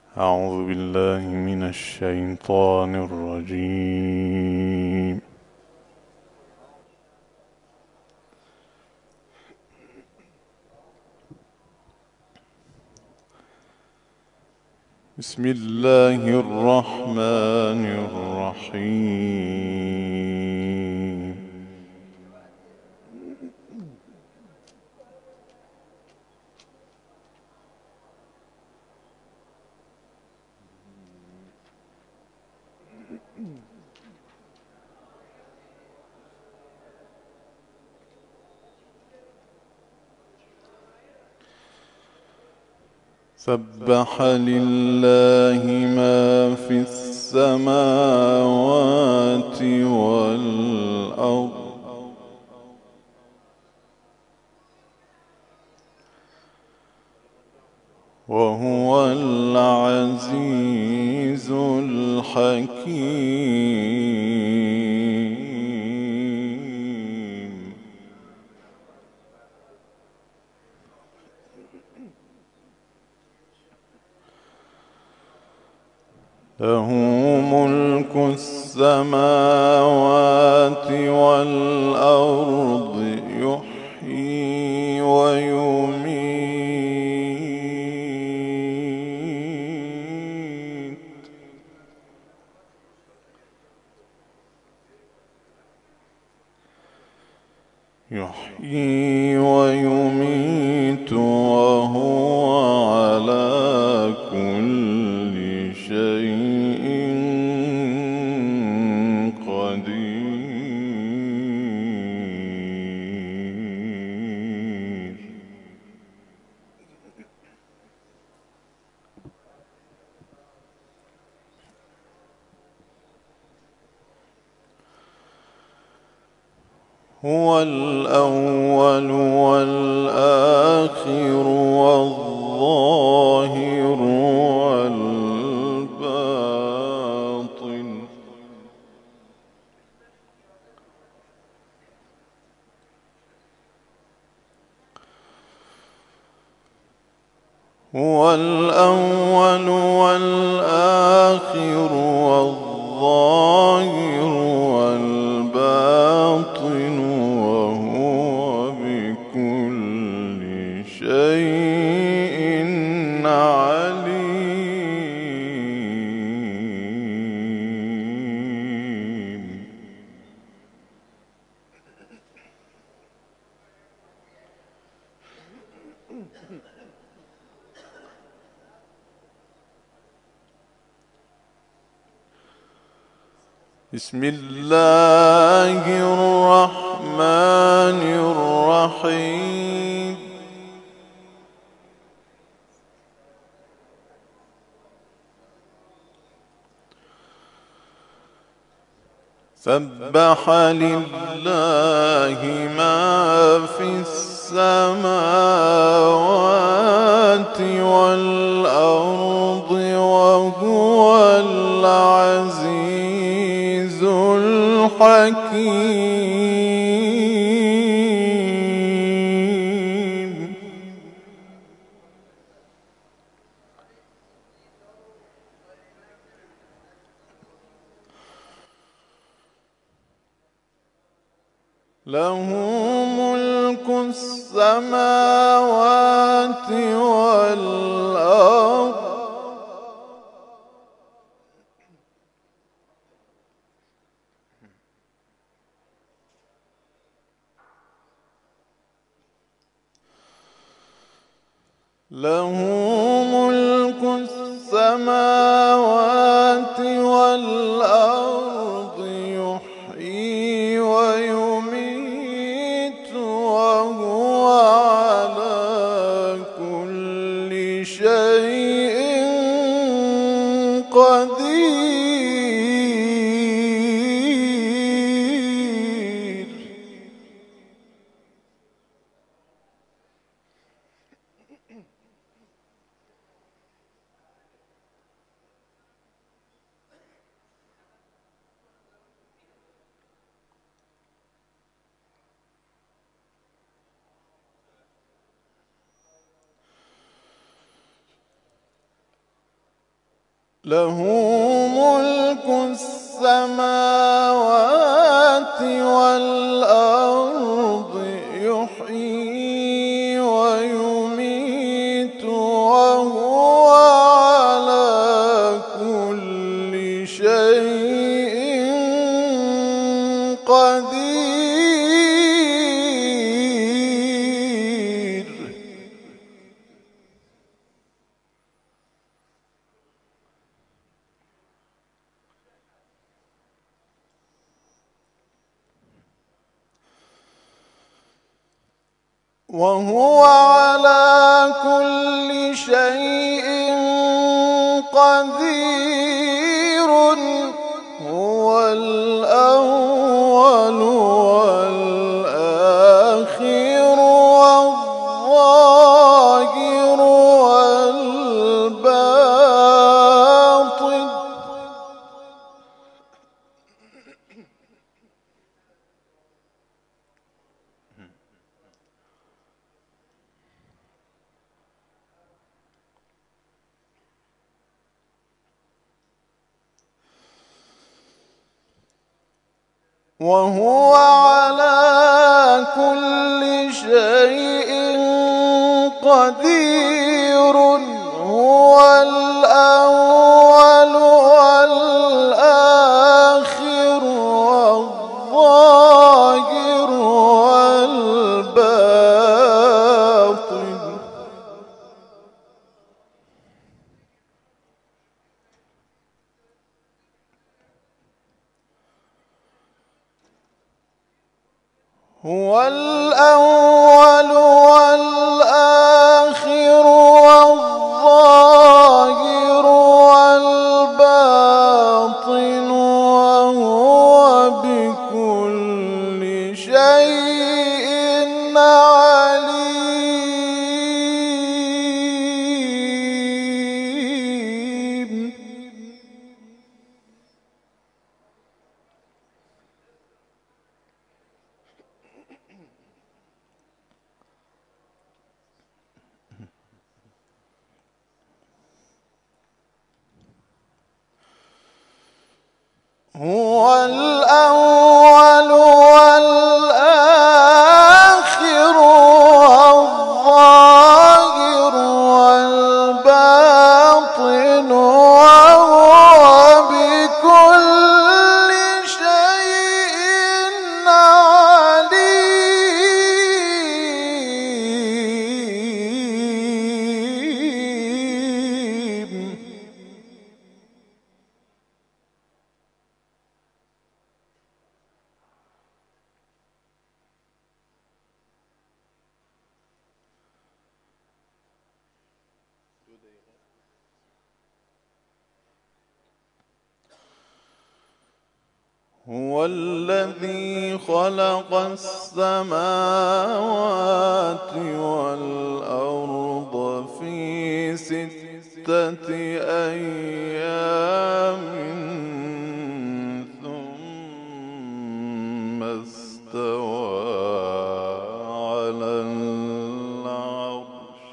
أعوذ بالله من الشيطان الرجيم. بسم الله الرحمن الرحيم. سبح لله ما في السماوات والأرض وهو العزيز الحكيم. له ملك السماوات والأرض يحيي ويميت وهو على كل شيء قدير. هو الأول والآخر والظاهر والباطن هو الأول والآخر والظاهر والباطن وهو بكل شيء عليم. بسم الله الرحمن الرحيم. سبح لله ما في السماوات والأرض وهو العزيز الحكيم. له ملك السماوات والأرض له ملك السماوات والأرض يحيي ويميت وهو على كل شيء قدير. له ملك السماوات والأرض يحيي ويميت وهو على كل شيء قدير. وهو على كل شيء قدير. هو الأول والآخر والظاهر والباطن. وهو على كل شيء قدير. هو الأول والآخر والظاهر والباطن. هو الأول والآخر والظاهر والباطن وهو بكل شيء عليم. هو الأول والآخر والظاهر والباطن وهو بكل شيء عليم. هو الذي خلق السماوات والأرض في 6 أيام ثم استوى على العرش.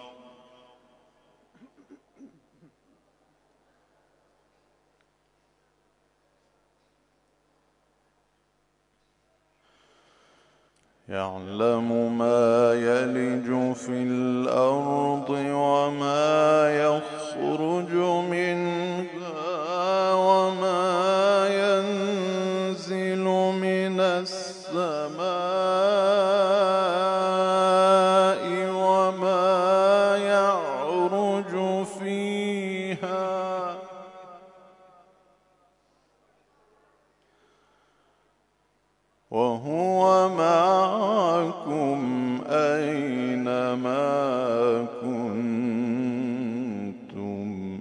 يعلم ما يلج في الأرض وما يخرج منها وما ينزل من السماء وما يعرج فيها وهو معكم أينما كنتم.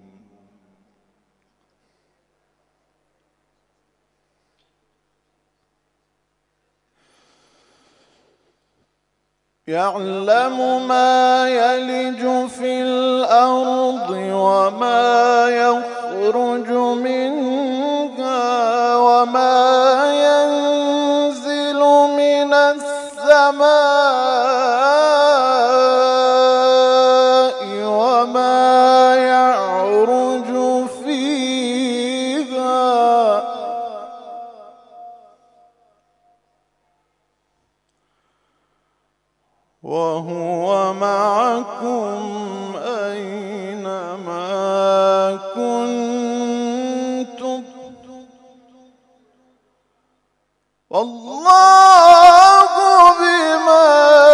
يعلم ما يلج في الأرض وما يخرج منها وما ينزل من السماء وما يعرج فيها وهو معكم أينما كنتم والله بما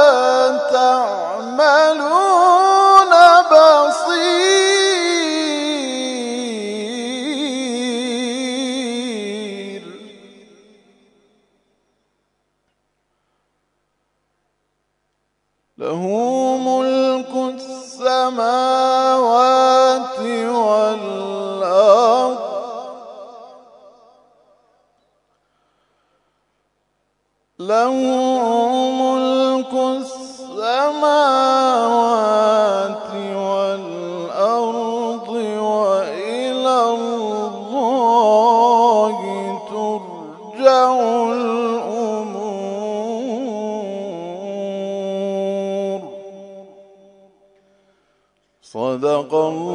تعملون بصير. له ملك السماوات والأرض له ملك السماوات والأرض وإلى الله ترجع الأمور. صدق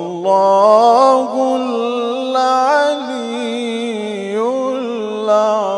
الله العلي العظيم.